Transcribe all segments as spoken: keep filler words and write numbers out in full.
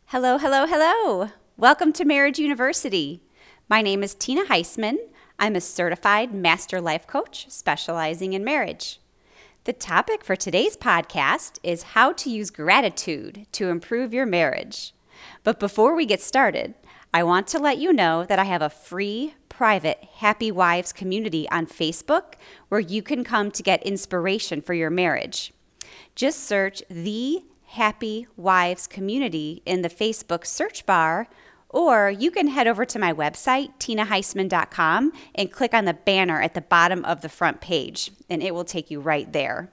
Hello, hello, hello. Welcome to Marriage University. My name is Tina Heisman. I'm a certified master life coach specializing in marriage. The topic for today's podcast is how to use gratitude to improve your marriage. But before we get started, I want to let you know that I have a free, private Happy Wives community on Facebook where you can come to get inspiration for your marriage. Just search the Happy Wives community in the Facebook search bar, or you can head over to my website, tina heisman dot com, and click on the banner at the bottom of the front page, and it will take you right there.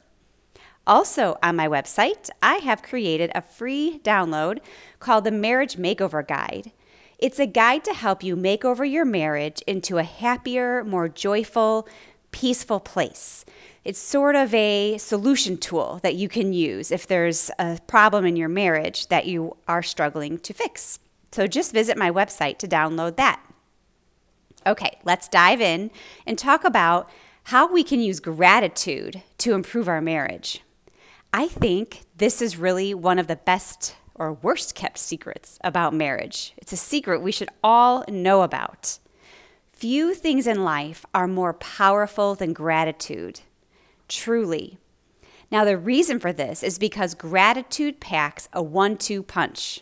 Also on my website, I have created a free download called the Marriage Makeover Guide. It's a guide to help you make over your marriage into a happier, more joyful, peaceful place. It's sort of a solution tool that you can use if there's a problem in your marriage that you are struggling to fix. So just visit my website to download that. Okay, let's dive in and talk about how we can use gratitude to improve our marriage. I think this is really one of the best or worst kept secrets about marriage. It's a secret we should all know about. Few things in life are more powerful than gratitude. Truly. Now, the reason for this is because gratitude packs a one two punch.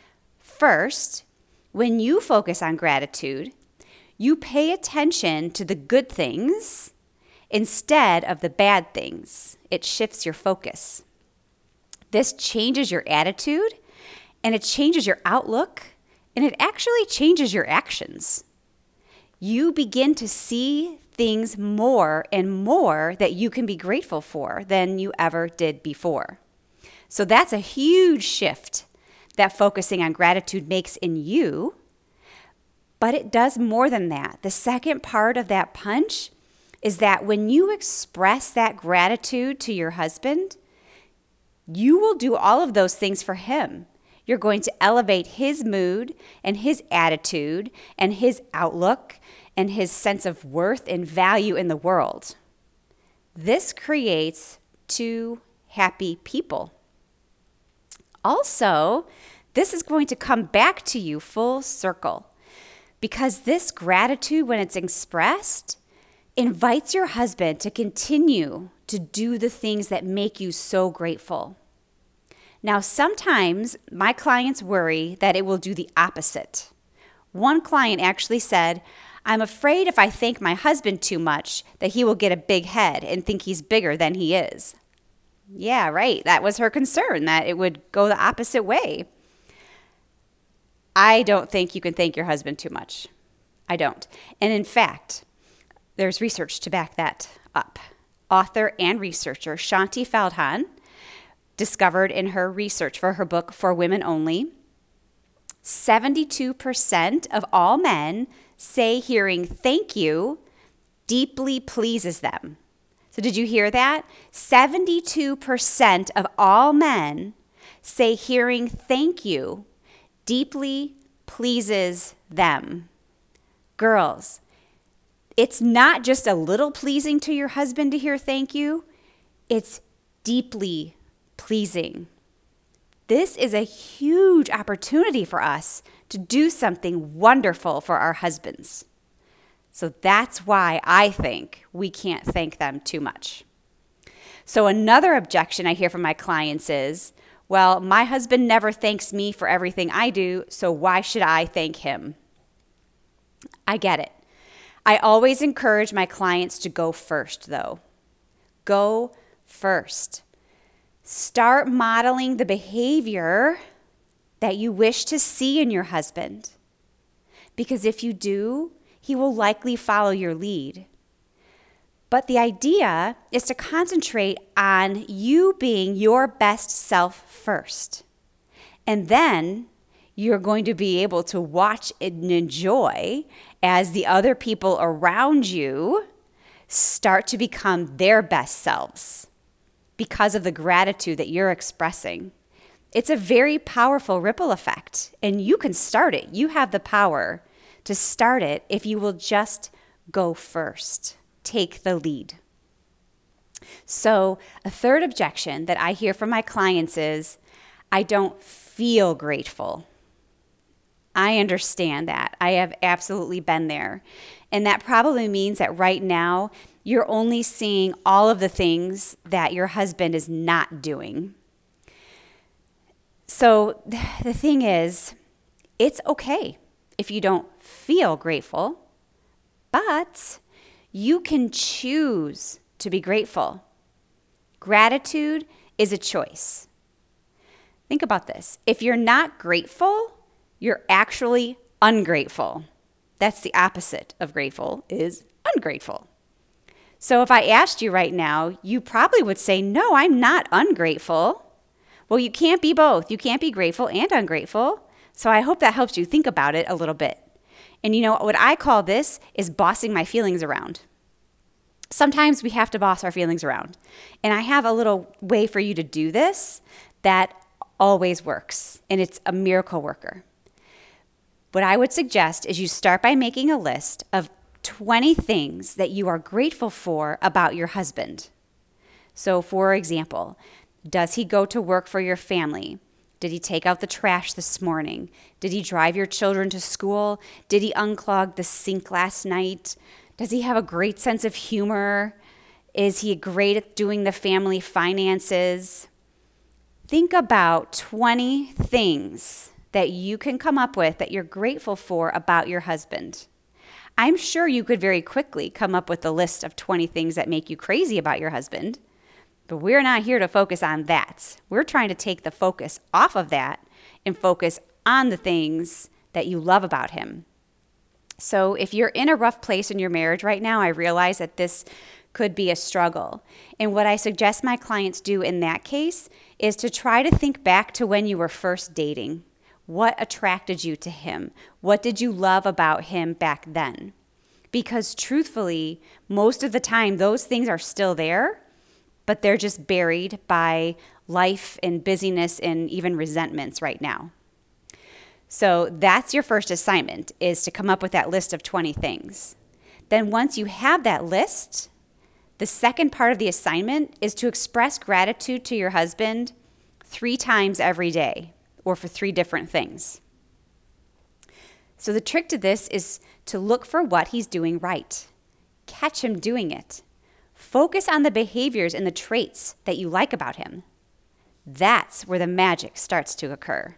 First, when you focus on gratitude, you pay attention to the good things instead of the bad things. It shifts your focus. This changes your attitude, and it changes your outlook, and it actually changes your actions. You begin to see things more and more that you can be grateful for than you ever did before. So that's a huge shift that focusing on gratitude makes in you, but it does more than that. The second part of that punch is that when you express that gratitude to your husband, you will do all of those things for him. You're going to elevate his mood and his attitude and his outlook and his sense of worth and value in the world. This creates two happy people. Also, this is going to come back to you full circle because this gratitude, when it's expressed, invites your husband to continue to do the things that make you so grateful. Now, sometimes my clients worry that it will do the opposite. One client actually said, I'm afraid if I thank my husband too much that he will get a big head and think he's bigger than he is. Yeah, right. That was her concern, that it would go the opposite way. I don't think you can thank your husband too much. I don't. And in fact, there's research to back that up. Author and researcher Shaunti Feldhahn discovered in her research for her book For Women Only, seventy-two percent of all men say hearing thank you deeply pleases them. So did you hear that? seventy-two percent of all men say hearing thank you deeply pleases them. Girls, it's not just a little pleasing to your husband to hear thank you. It's deeply pleasing. This is a huge opportunity for us to do something wonderful for our husbands. So that's why I think we can't thank them too much. So another objection I hear from my clients is, well, my husband never thanks me for everything I do, so why should I thank him? I get it. I always encourage my clients to go first, though. Go first. Start modeling the behavior that you wish to see in your husband. Because if you do, he will likely follow your lead. But the idea is to concentrate on you being your best self first. And then you're going to be able to watch and enjoy as the other people around you start to become their best selves because of the gratitude that you're expressing. It's a very powerful ripple effect, and you can start it. You have the power to start it if you will just go first. Take the lead. So a third objection that I hear from my clients is, I don't feel grateful. I understand that. I have absolutely been there. And that probably means that right now you're only seeing all of the things that your husband is not doing. So the thing is, it's okay if you don't feel grateful, but you can choose to be grateful. Gratitude is a choice. Think about this. If you're not grateful, you're actually ungrateful. That's the opposite of grateful, is ungrateful. So if I asked you right now, you probably would say, no, I'm not ungrateful. Well, you can't be both. You can't be grateful and ungrateful. So I hope that helps you think about it a little bit. And you know, what I call this is bossing my feelings around. Sometimes we have to boss our feelings around. And I have a little way for you to do this that always works, and it's a miracle worker. What I would suggest is you start by making a list of twenty things that you are grateful for about your husband. So, for example, does he go to work for your family? Did he take out the trash this morning? Did he drive your children to school? Did he unclog the sink last night? Does he have a great sense of humor? Is he great at doing the family finances? Think about twenty things that you can come up with that you're grateful for about your husband. I'm sure you could very quickly come up with a list of twenty things that make you crazy about your husband, but we're not here to focus on that. We're trying to take the focus off of that and focus on the things that you love about him. So if you're in a rough place in your marriage right now, I realize that this could be a struggle. And what I suggest my clients do in that case is to try to think back to when you were first dating. What attracted you to him? What did you love about him back then? Because truthfully, most of the time, those things are still there, but they're just buried by life and busyness and even resentments right now. So that's your first assignment, is to come up with that list of twenty things. Then once you have that list, the second part of the assignment is to express gratitude to your husband three times every day, or for three different things. So the trick to this is to look for what he's doing right. Catch him doing it. Focus on the behaviors and the traits that you like about him. That's where the magic starts to occur.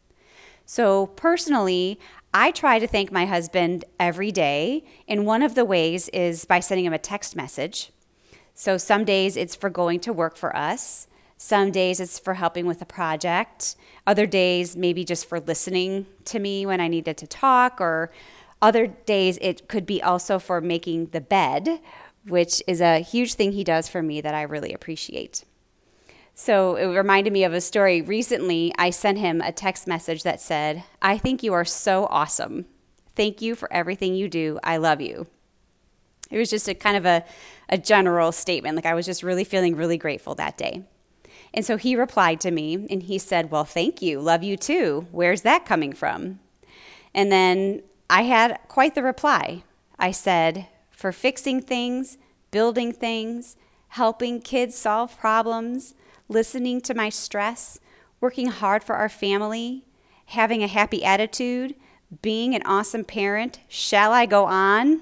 So personally, I try to thank my husband every day, and one of the ways is by sending him a text message. So some days it's for going to work for us. Some days it's for helping with a project. Other days maybe just for listening to me when I needed to talk, or other days it could be also for making the bed, which is a huge thing he does for me that I really appreciate. So it reminded me of a story. Recently, I sent him a text message that said, "I think you are so awesome. Thank you for everything you do. I love you." It was just a kind of a, a general statement. Like I was just really feeling really grateful that day. And so he replied to me and he said, "Well, thank you. Love you too. Where's that coming from?" And then I had quite the reply. I said, "For fixing things, building things, helping kids solve problems, listening to my stress, working hard for our family, having a happy attitude, being an awesome parent. Shall I go on?"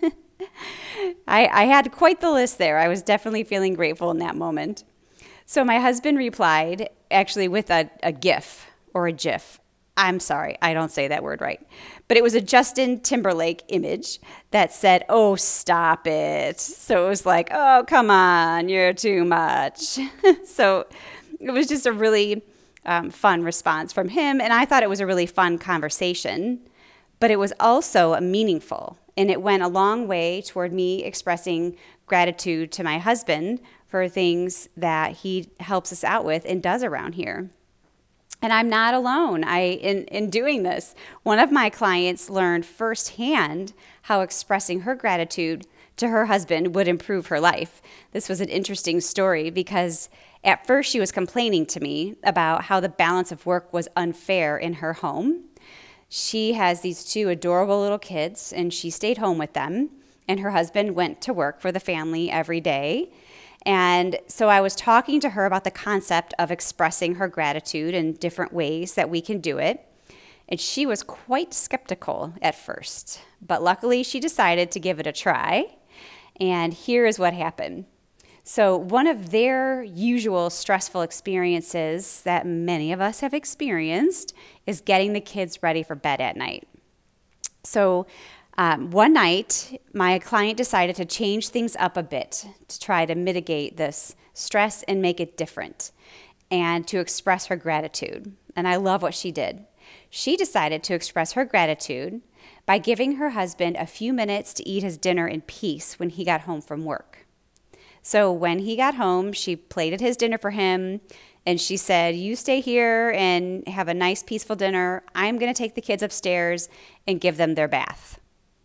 I, I had quite the list there. I was definitely feeling grateful in that moment. So my husband replied, actually with a, a GIF or a GIF. I'm sorry, I don't say that word right. But it was a Justin Timberlake image that said, "Oh, stop it." So it was like, "Oh, come on, you're too much." So it was just a really um, fun response from him. And I thought it was a really fun conversation, but it was also meaningful. And it went a long way toward me expressing gratitude to my husband for things that he helps us out with and does around here. And I'm not alone I in, in doing this. One of my clients learned firsthand how expressing her gratitude to her husband would improve her life. This was an interesting story because at first she was complaining to me about how the balance of work was unfair in her home. She has these two adorable little kids, and she stayed home with them, and her husband went to work for the family every day. And so I was talking to her about the concept of expressing her gratitude in different ways that we can do it. and she was quite skeptical at first. But luckily, she decided to give it a try, and here is what happened. So one of their usual stressful experiences that many of us have experienced is getting the kids ready for bed at night. So um, one night, my client decided to change things up a bit to try to mitigate this stress and make it different and to express her gratitude. And I love what she did. She decided to express her gratitude by giving her husband a few minutes to eat his dinner in peace when he got home from work. So when he got home, she plated his dinner for him, and she said, "You stay here and have a nice, peaceful dinner. I'm going to take the kids upstairs and give them their bath."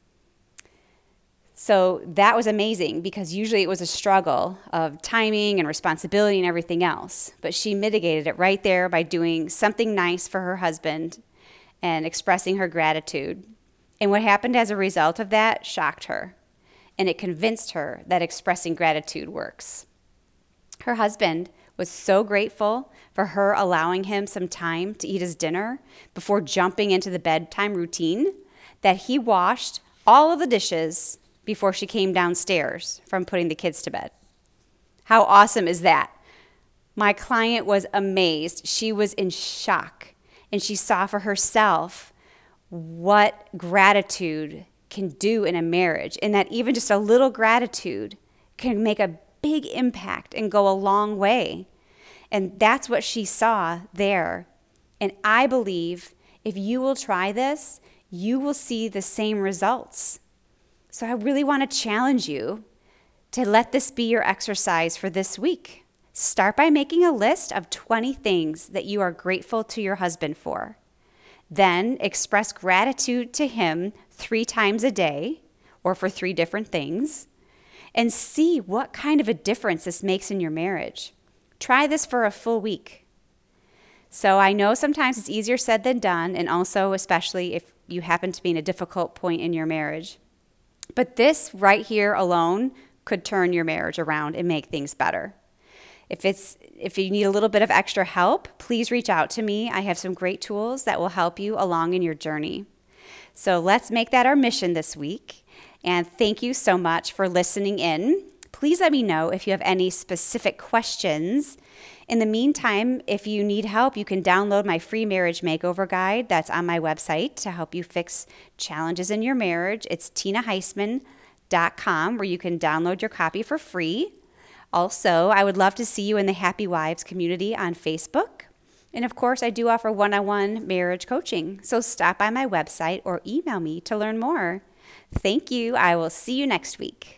So that was amazing because usually it was a struggle of timing and responsibility and everything else. But she mitigated it right there by doing something nice for her husband and expressing her gratitude. And what happened as a result of that shocked her. And it convinced her that expressing gratitude works. Her husband was so grateful for her allowing him some time to eat his dinner before jumping into the bedtime routine that he washed all of the dishes before she came downstairs from putting the kids to bed. How awesome is that? My client was amazed. She was in shock, and she saw for herself what gratitude can do in a marriage, and that even just a little gratitude can make a big impact and go a long way. And that's what she saw there. And I believe if you will try this, you will see the same results. So I really want to challenge you to let this be your exercise for this week. Start by making a list of twenty things that you are grateful to your husband for. Then express gratitude to him three times a day or for three different things, and see what kind of a difference this makes in your marriage. Try this for a full week. So I know sometimes it's easier said than done, and also especially if you happen to be in a difficult point in your marriage. But this right here alone could turn your marriage around and make things better. If it's if you need a little bit of extra help, please reach out to me. I have some great tools that will help you along in your journey. So let's make that our mission this week. And thank you so much for listening in. Please let me know if you have any specific questions. In the meantime, if you need help, you can download my free marriage makeover guide that's on my website to help you fix challenges in your marriage. It's tina heisman dot com, where you can download your copy for free. Also, I would love to see you in the Happy Wives community on Facebook. And of course, I do offer one-on-one marriage coaching. So stop by my website or email me to learn more. Thank you. I will see you next week.